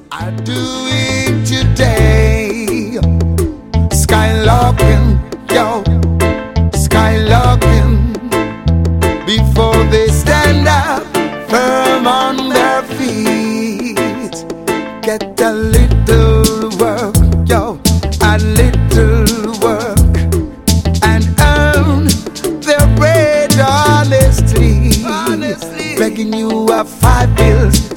are doing today. Skylarking, yo, skylarking. Before they stand up firm on their feet, get a little work, yo, a little work, and earn their bread honestly. Begging you a 5 bills